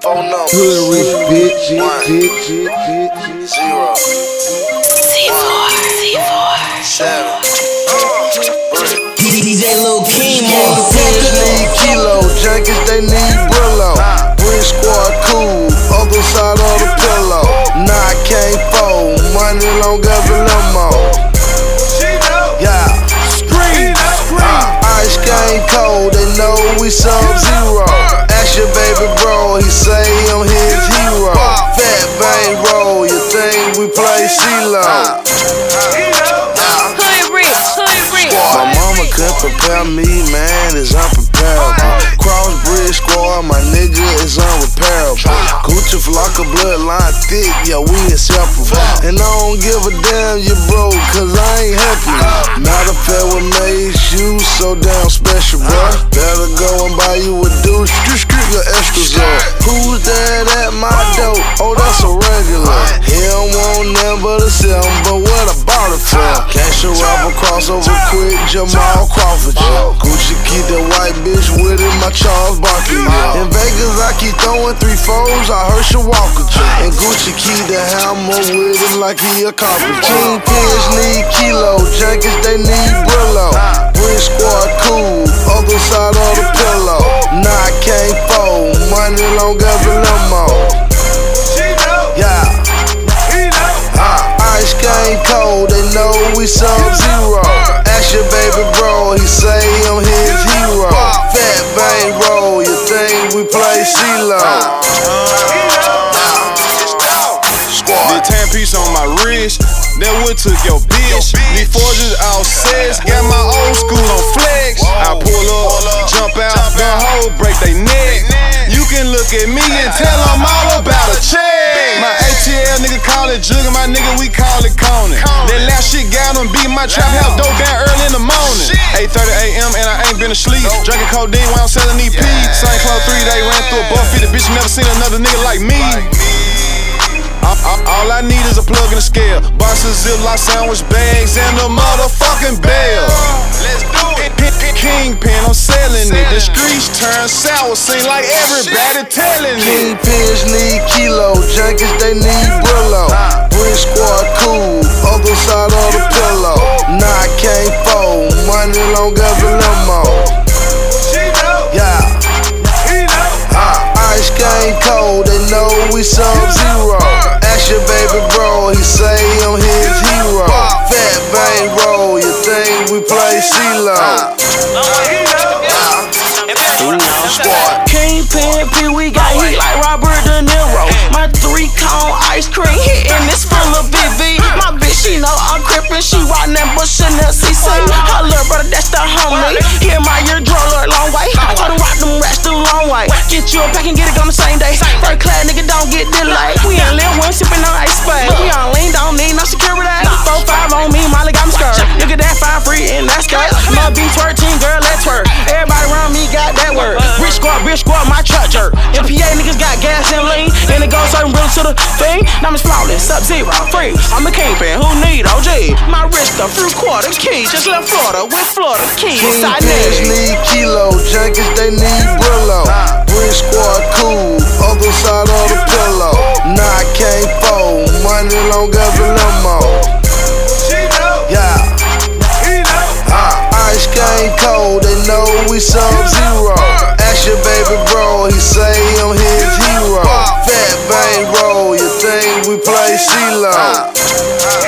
Hood rich bitch, bitch. 0 C4 7 DJ Lil King, Bitches need kilo, junkies they need Brillo. Brick squad cool, other side of the pillow. Nah, I can't fold, money longer than limo. Yeah, scream. Ice game cold, they know we Sub-Zero. Ask your baby bro, he say I'm his hero. Fat bang roll, you think we play CeeLo? My mama couldn't prepare me, man, it's unpreparable. Crossbridge squad, my nigga is unrepairable. Gucci Flocka bloodline thick, yeah, we inseparable. And I don't give a damn you broke, cause I ain't helping you. Matter of fact, what made you so damn special, bruh? Better go and buy you a douche, your extras up. Who's that at my door? Oh, that's a regular. He don't want nothing but a 7, but what I bought it for? Cash a rapper crossover quick, Jamal Crawford. Gucci keep the white bitch with it, my Charles Barkley. In Vegas, I keep throwing 3-4s, I Herschel Walker. And Gucci keep the hammer with it like he a carpenter. Kingpins need kilo, junkies they need Brillo. Brick squad cool, other side of the pillow. Nah, I can't fold, money longer than limo. Yeah. Ice game cold, they know we Sub-Zero. Ask your baby bro, he say I'm his hero. Fat bang roll, you think we play CeeLo? The tan piece on my wrist, that wood took your bitch. These forges all sets, got my old school on flex. I pull up, jump out, the hoe break they neck. You can look at me and tell them all about a check. My ATL nigga call it jugger, my nigga we call it coning. That last shit got them beat my trap house dope down early in the morning. 8:30 a.m. and I ain't been asleep. Drinking codeine while I'm selling EP. St. Clair 3 day ran through a buck 50, bitch never seen another nigga like me. All I need is a plug and a scale. Boxes, Ziploc sandwich bags, and a motherfucking bell. Let's do it. Kingpin, I'm selling it. The streets turn sour, seem like everybody telling it. Kingpins need kilo, junkies they need Brillo. Brick squad cool, other side of the pillow. Nah, I can't fold, money longer than limo. Yeah. Ice game cold, they know we Sub-Zero. Ask your baby bro, he say I'm his hero. Fat bang roll, you think we play CeeLo? Kingpin, P, we got heat like Robert De Niro. My 3-cone ice cream hitting, it's full of BB. My bitch, she know I'm crippin', she riding that bush in the CC. Her little brother, that's the homie. Hear my ear draw a long way. I told him rock them rats the long way. Get you a pack and get it on the same day. First class nigga, don't get delayed. We ain't live when sippin' on ice spade. We on lean, don't need no security. 4-5 on me, Molly got me skirt. Look at that 5 free and that's skirt. My beach 13, girl, let's work. Everybody around me got that word. Rich squad, my truck jerk. MPA niggas got gas and lean, and it goes certain real to the thing. Now I'm flawless, Sub-Zero, free. I'm a kingpin, who need OG? My wrist a fruit quarter key. Just left Florida, West Florida, Keys. Kingpins need kilo, junkies they need Brillo. Brick squad cool, other side of the pillow. Nah, I can't fold, money longer than limo. Yeah. Ice game cold, they know we Sub-Zero. Ask your baby bro, he say I'm his hero. Fat bang roll, you think we play CeeLo?